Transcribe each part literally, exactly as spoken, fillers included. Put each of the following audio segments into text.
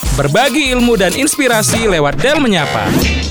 Berbagi ilmu dan inspirasi lewat Del Menyapa.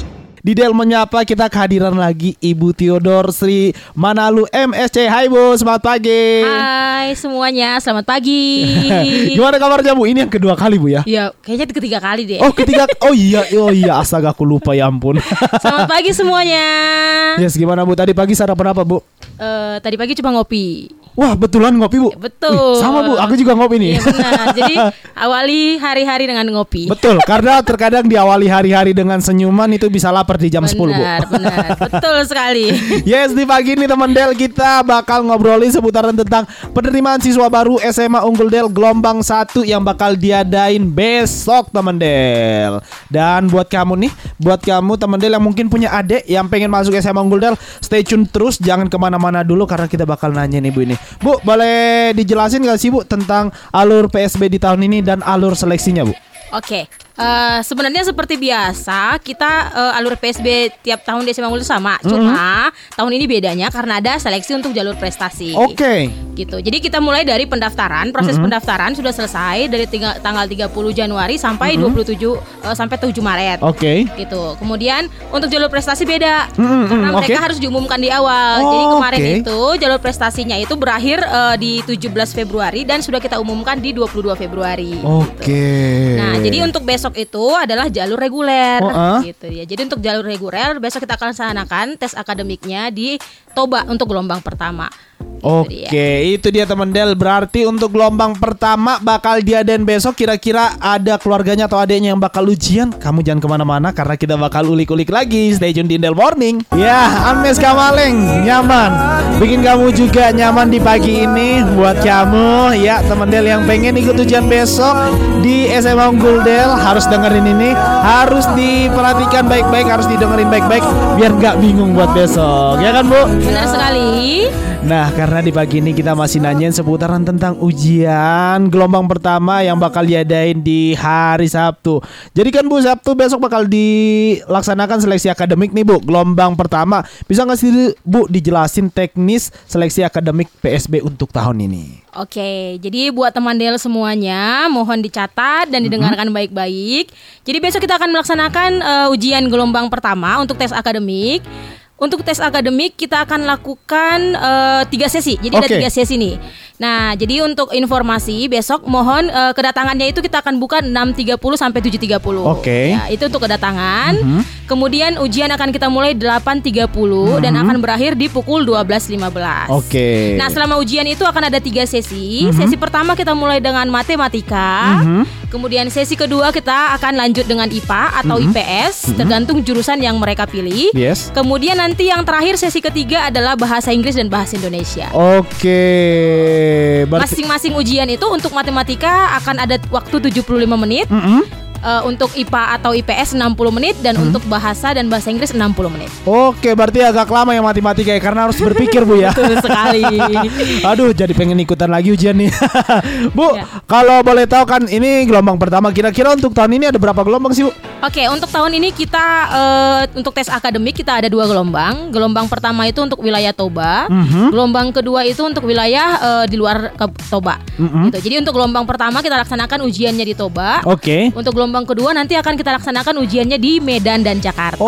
Di Del Menyapa kita kehadiran lagi Ibu Theodore Sri Manalu M Sc. Hai Bu, selamat pagi. Hai semuanya, selamat pagi. Gimana kabarnya Bu? Ini yang kedua kali Bu ya? Ya, kayaknya ketiga kali deh. Oh ketiga, oh iya, oh iya, astaga aku lupa ya ampun. Selamat pagi semuanya. Yes, gimana Bu? Tadi pagi sarapan apa Bu? Uh, tadi pagi cuma ngopi. Wah betulan ngopi Bu? Ya, betul. Wih, sama Bu, aku juga ngopi nih. Iya benar. Jadi awali hari-hari dengan ngopi. Betul, karena terkadang diawali hari-hari dengan senyuman itu bisa lapar di jam benar, sepuluh Bu. Benar, benar. Betul sekali. Yes, di pagi ini teman Del kita bakal ngobrolin seputaran tentang penerimaan siswa baru S M A Unggul Del gelombang satu yang bakal diadain besok teman Del. Dan buat kamu nih, buat kamu teman Del yang mungkin punya adik yang pengen masuk S M A Unggul Del, stay tune terus, jangan kemana-mana dulu karena kita bakal nanya nih Bu ini. Bu, boleh dijelasin gak sih Bu tentang alur P S B di tahun ini dan alur seleksinya Bu? Oke, uh, sebenarnya seperti biasa kita uh, alur P S B tiap tahun di S M A Unggul sama, mm-hmm. Cuma tahun ini bedanya karena ada seleksi untuk jalur prestasi. Oke. Okay. Gitu. Jadi kita mulai dari pendaftaran, proses mm-hmm. pendaftaran sudah selesai dari tiga, tanggal tiga puluh Januari sampai mm-hmm. dua puluh tujuh uh, sampai tujuh Maret. Oke. Okay. Gitu. Kemudian untuk jalur prestasi beda, mm-hmm. karena mereka okay. harus diumumkan di awal. Oh, jadi kemarin okay. itu jalur prestasinya itu berakhir uh, di tujuh belas Februari dan sudah kita umumkan di dua puluh dua Februari. Oke. Okay. Gitu. Nah, jadi untuk besok itu adalah jalur reguler, oh, uh? gitu ya. Jadi untuk jalur reguler besok kita akan laksanakan tes akademiknya di Toba untuk gelombang pertama. Oke, okay, itu dia teman Del. Berarti untuk gelombang pertama bakal diadain besok. Kira-kira ada keluarganya atau adiknya yang bakal ujian? Kamu jangan kemana-mana karena kita bakal ulik-ulik lagi. Stay tune di Del Morning. Ya, Ames Kamaleng nyaman, bikin kamu juga nyaman di pagi ini. Buat kamu ya teman Del yang pengen ikut ujian besok di S M A Unggul Del, harus dengerin ini, harus diperhatikan baik-baik, harus didengerin baik-baik biar nggak bingung buat besok. Ya kan Bu? Benar sekali. Nah, karena di pagi ini kita masih nanyain seputaran tentang ujian gelombang pertama yang bakal diadain di hari Sabtu. Jadi kan Bu, Sabtu besok bakal dilaksanakan seleksi akademik nih Bu, gelombang pertama. Bisa nggak sih Bu dijelasin teknis seleksi akademik P S B untuk tahun ini? Oke, jadi buat teman Del semuanya mohon dicatat dan didengarkan mm-hmm. baik-baik. Jadi besok kita akan melaksanakan uh, ujian gelombang pertama untuk tes akademik. Untuk tes akademik kita akan lakukan uh, tiga sesi. Jadi okay. ada tiga sesi nih. Nah, jadi untuk informasi besok mohon uh, kedatangannya itu kita akan buka enam tiga puluh sampai tujuh tiga puluh. Oke. Okay. Ya, itu untuk kedatangan. Mm-hmm. Kemudian ujian akan kita mulai delapan tiga puluh mm-hmm. dan akan berakhir di pukul dua belas lima belas. Oke. Okay. Nah, selama ujian itu akan ada tiga sesi. Mm-hmm. Sesi pertama kita mulai dengan matematika. Mm-hmm. Kemudian sesi kedua kita akan lanjut dengan I P A atau mm-hmm. I P S, mm-hmm. tergantung jurusan yang mereka pilih. Yes. Kemudian nanti yang terakhir sesi ketiga adalah bahasa Inggris dan bahasa Indonesia. Oke. Berarti masing-masing ujian itu untuk matematika akan ada waktu tujuh puluh lima menit. Mm-hmm. Uh, untuk I P A atau I P S enam puluh menit dan hmm. untuk bahasa dan bahasa Inggris enam puluh menit. Oke, berarti agak lama ya matematika ya karena harus berpikir Bu ya. Betul sekali. Aduh, jadi pengen ikutan lagi ujian nih. Bu, ya. Kalau boleh tahu kan ini gelombang pertama, kira-kira untuk tahun ini ada berapa gelombang sih Bu? Oke, untuk tahun ini kita uh, untuk tes akademik kita ada dua gelombang. Gelombang pertama itu untuk wilayah Toba. Mm-hmm. Gelombang kedua itu untuk wilayah uh, di luar Toba. Mm-hmm. Gitu. Jadi untuk gelombang pertama kita laksanakan ujiannya di Toba. Oke. Untuk gelombang kedua nanti akan kita laksanakan ujiannya di Medan dan Jakarta.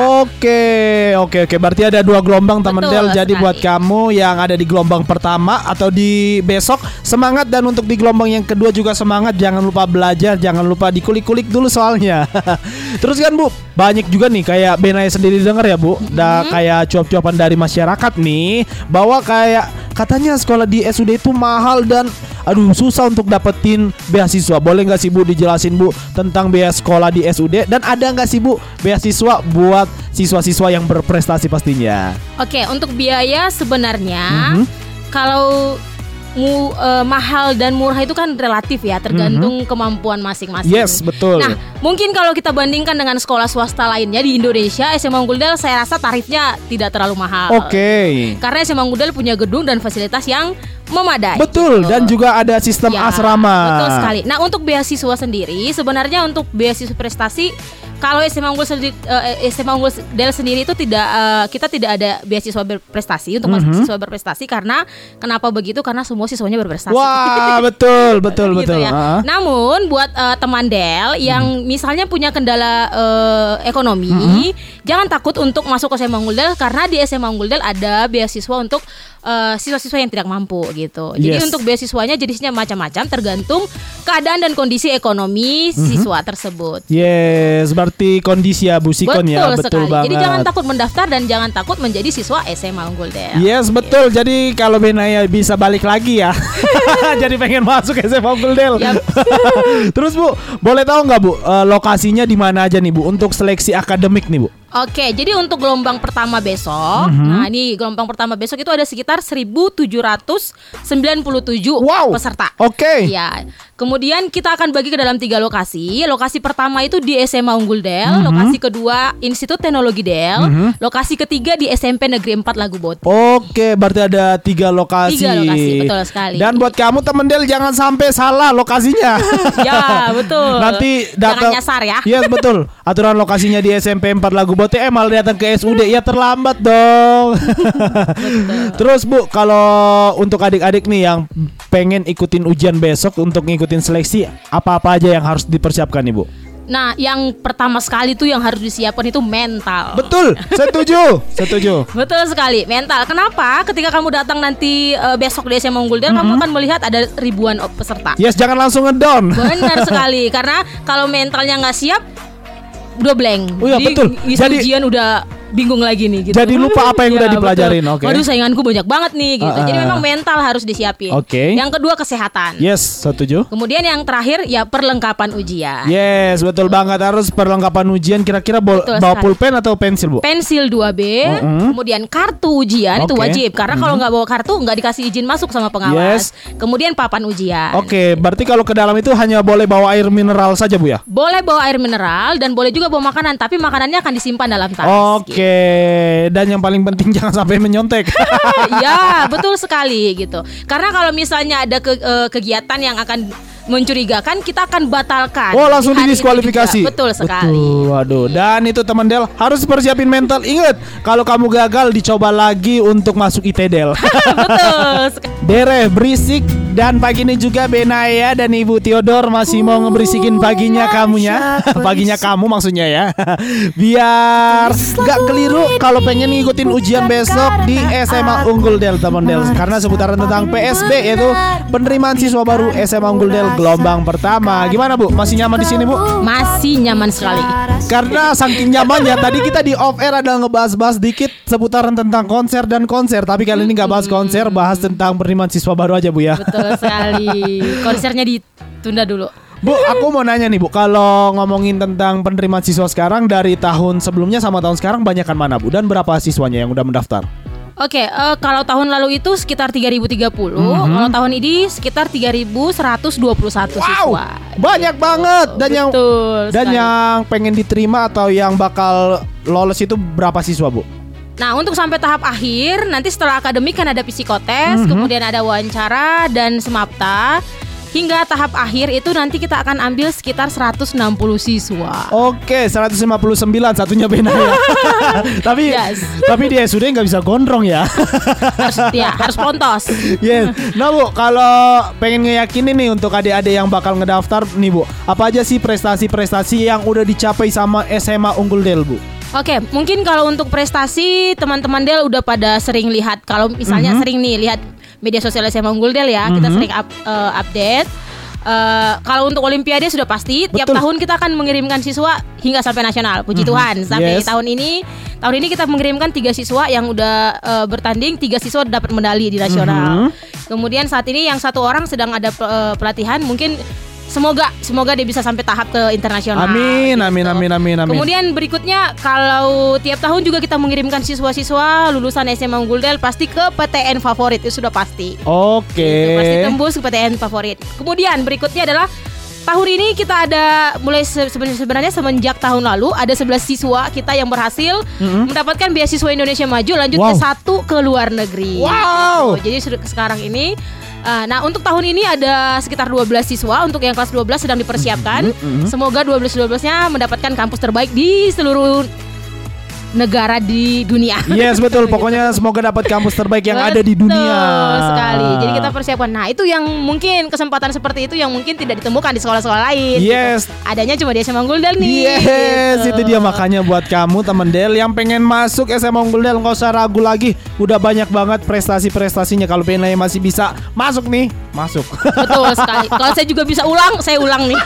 Oke, oke, oke. Berarti ada dua gelombang teman Del. Jadi sekali. Buat kamu yang ada di gelombang pertama atau di besok semangat, dan untuk di gelombang yang kedua juga semangat. Jangan lupa belajar, jangan lupa dikulik-kulik dulu soalnya. Terus kan Bu, banyak juga nih kayak Benaya sendiri dengar ya Bu, mm-hmm. da, kayak cuap-cuapan dari masyarakat nih bahwa kayak katanya sekolah di S U D itu mahal dan aduh susah untuk dapetin beasiswa. Boleh nggak sih Bu dijelasin Bu tentang biaya sekolah di S U D, dan ada nggak sih Bu beasiswa buat siswa-siswa yang berprestasi pastinya? Oke, untuk biaya sebenarnya mm-hmm. kalau mu, uh, mahal dan murah itu kan relatif ya, tergantung mm-hmm. kemampuan masing-masing. Yes, betul. Nah, mungkin kalau kita bandingkan dengan sekolah swasta lainnya di Indonesia, S M A Unggul Del saya rasa tarifnya tidak terlalu mahal. Oke. Okay. Karena S M A Unggul Del punya gedung dan fasilitas yang memadai. Betul, gitu. Dan juga ada sistem ya, asrama. Betul sekali. Nah, untuk beasiswa sendiri, sebenarnya untuk beasiswa prestasi, kalau S M A Unggul uh, S M A Unggul Del sendiri itu tidak uh, kita tidak ada beasiswa berprestasi untuk mm-hmm. mahasiswa berprestasi. Karena kenapa begitu? Karena semua siswanya berprestasi. Wah, betul, betul, gitu betul. Ya. Uh-huh. Namun buat uh, teman Del yang mm. misalnya punya kendala uh, ekonomi, mm-hmm. jangan takut untuk masuk ke S M A Unggul Del karena di S M A Unggul Del ada beasiswa untuk uh, siswa-siswa yang tidak mampu gitu. Jadi Yes. untuk beasiswanya jenisnya macam-macam tergantung keadaan dan kondisi ekonomi mm-hmm. siswa tersebut. Yes, berarti kondisi ya Bu Sikon betul ya, betul sekali. banget. Jadi jangan takut mendaftar dan jangan takut menjadi siswa S M A Unggul Del. Yes, betul. Yes. Jadi kalau Benaya bisa balik lagi ya. Jadi pengen masuk S M A Unggul Del. Yep. Terus Bu, boleh tahu nggak Bu uh, lokasinya di mana aja nih Bu untuk seleksi akademik nih Bu? Oke, jadi untuk gelombang pertama besok, mm-hmm. nah ini gelombang pertama besok itu ada sekitar seribu tujuh ratus sembilan puluh tujuh wow. peserta. Oke. Okay. Ya, kemudian kita akan bagi ke dalam tiga lokasi. Lokasi pertama itu di S M A Unggul Del, mm-hmm. lokasi kedua Institut Teknologi Del, mm-hmm. lokasi ketiga di S M P Negeri empat Lagubote. Oke, berarti ada tiga lokasi. Tiga lokasi, betul sekali. Dan buat kamu teman Del jangan sampai salah lokasinya. Ya, betul. Nanti datang jangan nyasar ya. Yes, betul. Aturan lokasinya di S M P empat Lagubote. Eh malah datang ke S U D ya terlambat dong. Terus Bu, kalau untuk adik-adik nih yang pengen ikutin ujian besok untuk ngikutin seleksi, apa-apa aja yang harus dipersiapkan nih Bu? Nah, yang pertama sekali tuh yang harus disiapkan itu mental. Betul, setuju, setuju. Betul sekali, mental. Kenapa? Ketika kamu datang nanti uh, besok di S M A Unggul Del, mm-hmm. kamu akan melihat ada ribuan peserta. Yes, jangan langsung ngedown. Benar sekali, karena kalau mentalnya nggak siap, udah blank. Oh iya, jadi, betul. Jadi ujian udah bingung lagi nih gitu. Jadi lupa apa yang ya, udah dipelajarin. Oke. Okay. Waduh, sainganku banyak banget nih gitu. Uh, uh, Jadi memang mental harus disiapin. Oke. Okay. Yang kedua kesehatan. Yes, setuju. Kemudian yang terakhir ya perlengkapan ujian. Yes, betul banget, harus perlengkapan ujian. Kira-kira bol- bawa pulpen atau pensil Bu? Pensil dua B. Uh-uh. Kemudian kartu ujian okay. itu wajib. Karena uh-huh. kalau nggak bawa kartu nggak dikasih izin masuk sama pengawas. Yes. Kemudian papan ujian. Oke, okay, berarti kalau ke dalam itu hanya boleh bawa air mineral saja Bu ya? Boleh bawa air mineral dan boleh juga bawa makanan. Tapi makanannya akan disimpan dalam tas. Oke. Okay. Gitu. Dan yang paling penting jangan sampai menyontek. Ya, betul sekali gitu. Karena kalau misalnya ada ke, uh, kegiatan yang akan mencurigakan, kita akan batalkan. Oh, langsung didiskualifikasi. Betul sekali. Betul, waduh. Dan itu teman Del harus persiapin mental. Ingat, kalau kamu gagal dicoba lagi untuk masuk I T Del. Betul. Dere berisik. Dan pagi ini juga Benaya dan Ibu Theodor masih mau ngeberisikin paginya kamunya. Paginya kamu maksudnya ya. Biar gak keliru kalau pengen ngikutin ujian besok di S M A Unggul Del teman Del. Karena seputaran tentang P S B yaitu penerimaan siswa baru S M A Unggul Del gelombang pertama. Gimana Bu? Masih nyaman di sini Bu? Masih nyaman sekali. Karena saking nyamannya tadi kita di off air ada ngebahas-bahas dikit seputaran tentang konser dan konser. Tapi kali ini gak bahas konser, bahas tentang penerimaan siswa baru aja Bu ya. Betul sekali. Konsernya ditunda dulu. Bu, aku mau nanya nih Bu, kalau ngomongin tentang penerimaan siswa sekarang dari tahun sebelumnya sama tahun sekarang banyakan mana Bu? Dan berapa siswanya yang udah mendaftar? Oke, okay, uh, kalau tahun lalu itu sekitar tiga ribu tiga puluh, mm-hmm. kalau tahun ini sekitar tiga ribu seratus dua puluh satu wow, siswa. Banyak gitu. Banget. Dan Betul yang sekali. Dan yang pengen diterima atau yang bakal lolos itu berapa siswa Bu? Nah, untuk sampai tahap akhir, nanti setelah akademik kan ada psikotes, mm-hmm. kemudian ada wawancara dan semapta. Hingga tahap akhir itu nanti kita akan ambil sekitar seratus enam puluh siswa. Oke, seratus lima puluh sembilan satunya Benaya. Tapi yes. Tapi dia sudah nggak bisa gondrong ya. Harus ya, harus pontos. Yes. Nah Bu, kalau pengen ngeyakinin nih untuk adik-adik yang bakal ngedaftar nih Bu, apa aja sih prestasi-prestasi yang udah dicapai sama S M A Unggul Del Bu? Oke, mungkin kalau untuk prestasi teman-teman Del udah pada sering lihat. Kalau misalnya mm-hmm. sering nih lihat media sosial S M A Unggul Del ya, mm-hmm. kita sering up, uh, update. Uh, kalau untuk Olimpiade sudah pasti. Betul. Tiap tahun kita akan mengirimkan siswa hingga sampai nasional. Puji mm-hmm. Tuhan, sampai yes. tahun ini tahun ini kita mengirimkan tiga siswa yang udah uh, bertanding, tiga siswa dapat medali di nasional. Mm-hmm. Kemudian saat ini yang satu orang sedang ada uh, pelatihan, mungkin Semoga semoga dia bisa sampai tahap ke internasional. Amin, gitu. amin, amin, amin, amin. Kemudian berikutnya kalau tiap tahun juga kita mengirimkan siswa-siswa lulusan S M A Unggul Del pasti ke P T N favorit, itu sudah pasti. Oke. Gitu, pasti tembus ke P T N favorit. Kemudian berikutnya adalah tahun ini kita ada mulai se- sebenarnya semenjak tahun lalu ada sebelas siswa kita yang berhasil mm-hmm. mendapatkan beasiswa Indonesia Maju lanjut wow. S satu ke luar negeri. Wow. Gitu. Jadi sekarang ini Uh, nah untuk tahun ini ada sekitar dua belas siswa. Untuk yang kelas dua belas sedang dipersiapkan. mm-hmm. Semoga dua belas dua belas-nya mendapatkan kampus terbaik di seluruh negara di dunia. Yes, betul. Pokoknya semoga dapat kampus terbaik yang betul ada di dunia. Sekali. Jadi kita persiapkan. Nah, itu yang mungkin kesempatan seperti itu yang mungkin tidak ditemukan di sekolah-sekolah lain. Yes. Gitu. Adanya cuma di S M A Unggul Del nih. Yes, gitu. itu dia makanya buat kamu teman Del yang pengen masuk S M A Unggul Del, nggak usah ragu lagi. Udah banyak banget prestasi-prestasinya. Kalau pengen masih bisa masuk nih, masuk. Betul sekali. Kalau saya juga bisa ulang, saya ulang nih.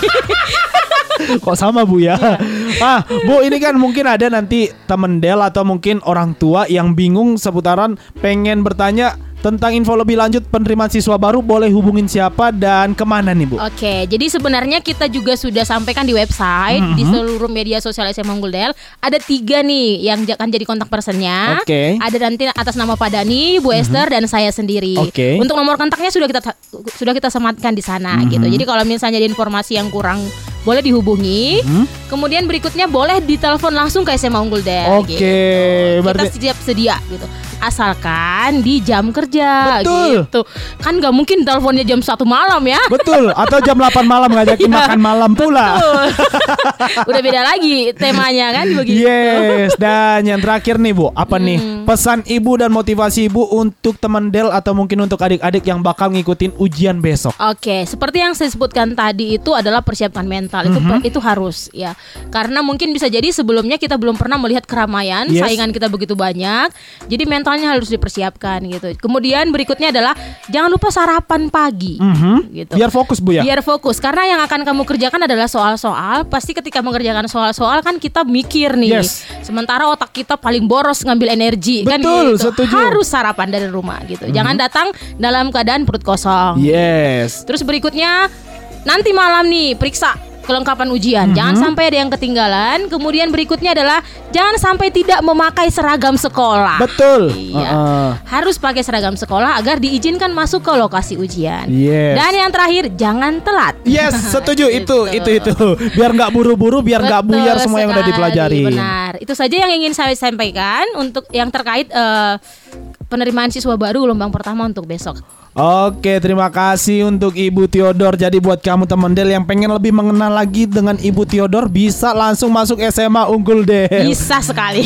Kok sama Bu ya? Ah, Bu, ini kan mungkin ada nanti temen Del atau mungkin orang tua yang bingung seputaran pengen bertanya tentang info lebih lanjut penerimaan siswa baru, boleh hubungin siapa dan kemana nih Bu? Oke, jadi sebenarnya kita juga sudah sampaikan di website, mm-hmm. di seluruh media sosial S M A Unggul Del. Ada tiga nih yang akan jadi kontak personnya. Oke. Ada nanti atas nama Pak Dani, Bu Esther, mm-hmm. dan saya sendiri. Oke. Untuk nomor kontaknya sudah kita sudah kita sematkan di sana mm-hmm. gitu. Jadi kalau misalnya ada informasi yang kurang, boleh dihubungi. Hmm? Kemudian berikutnya boleh ditelepon langsung ke S M A Unggul Del. Oke, gitu. berarti... Kita siap sedia gitu. Asalkan di jam kerja. Betul. Gitu. Kan gak mungkin teleponnya jam satu malam ya. Betul. Atau jam delapan malam ngajakin makan malam pula. Betul. Udah beda lagi temanya kan begitu. Yes. Dan yang terakhir nih Bu, apa hmm. nih pesan Ibu dan motivasi Ibu untuk teman Del atau mungkin untuk adik-adik yang bakal ngikutin ujian besok? Oke, seperti yang saya sebutkan tadi itu adalah persiapan mental. Itu mm-hmm. itu harus ya. Karena mungkin bisa jadi sebelumnya kita belum pernah melihat keramaian, yes. saingan kita begitu banyak. Jadi mentalnya harus dipersiapkan gitu. Kemudian berikutnya adalah jangan lupa sarapan pagi mm-hmm. gitu. Biar fokus Bu ya. Biar fokus karena yang akan kamu kerjakan adalah soal-soal. Pasti ketika mengerjakan soal-soal kan kita mikir nih. Yes. Sementara otak kita paling boros ngambil energi. Betul, kan gitu. Setuju. Harus sarapan dari rumah gitu. Mm-hmm. Jangan datang dalam keadaan perut kosong. Yes. Terus berikutnya nanti malam nih periksa kelengkapan ujian. Mm-hmm. Jangan sampai ada yang ketinggalan. Kemudian berikutnya adalah jangan sampai tidak memakai seragam sekolah. Betul. Iya. Uh-uh. Harus pakai seragam sekolah agar diizinkan masuk ke lokasi ujian. Yes. Dan yang terakhir jangan telat. Yes, setuju. itu itu itu. Biar nggak buru-buru, biar nggak buyar semua yang udah dipelajari. Benar. Itu saja yang ingin saya sampaikan untuk yang terkait uh, penerimaan siswa baru gelombang pertama untuk besok. Oke, terima kasih untuk Ibu Theodor. Jadi buat kamu teman Del yang pengen lebih mengenal lagi dengan Ibu Theodor, bisa langsung masuk S M A Unggul Del. Bisa sekali.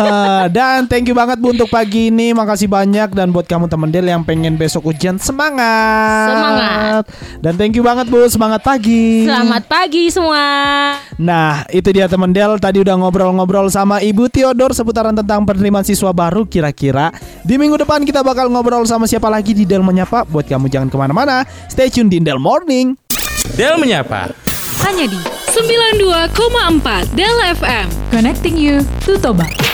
Dan thank you banget Bu untuk pagi ini. Makasih banyak. Dan buat kamu teman Del yang pengen besok ujian, semangat. Semangat. Dan thank you banget Bu. Semangat pagi. Selamat pagi semua. Nah, itu dia teman Del. Tadi udah ngobrol-ngobrol sama Ibu Theodor seputaran tentang penerimaan siswa baru. Kira-kira di minggu depan kita bakal ngobrol sama siapa lagi di Del Menyapa. Buat kamu jangan kemana-mana, stay tune di Del Morning. Del Menyapa hanya di sembilan puluh dua koma empat Del F M, connecting you to Toba.